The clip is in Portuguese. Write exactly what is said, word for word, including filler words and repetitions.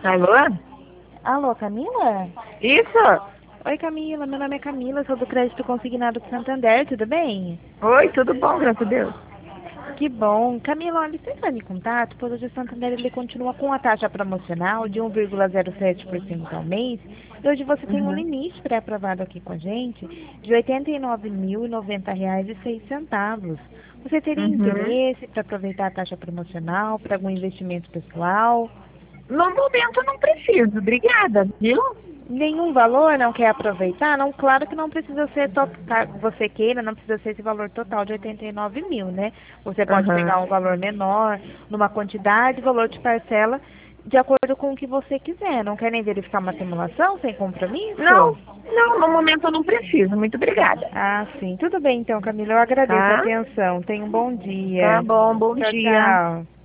Alô? Alô, Camila? Isso? Oi, Camila. Meu nome é Camila, sou do Crédito Consignado do Santander, tudo bem? Oi, tudo bom, graças a Deus. Que bom. Camila, olha, você entrando em contato, pois hoje o Santander ele continua com a taxa promocional de um vírgula zero sete por cento ao mês. E hoje você tem um Uhum. limite pré-aprovado aqui com a gente de oitenta e nove mil e noventa reais e seis centavos. Você teria Uhum. interesse para aproveitar a taxa promocional para algum investimento pessoal? No momento eu não preciso, obrigada, viu? Nenhum valor não quer aproveitar? Não, claro que não precisa ser total, você queira, não precisa ser esse valor total de oitenta e nove mil, né? Você pode pegar Aham. um valor menor, numa quantidade, valor de parcela, de acordo com o que você quiser. Não quer nem verificar uma simulação sem Não, compromisso? não, no momento eu não preciso, muito obrigada. Ah, sim. Tudo bem então, Camila. Eu agradeço a Tá? atenção. Tenha um bom Tá dia. bom, bom Tchau, dia. tchau.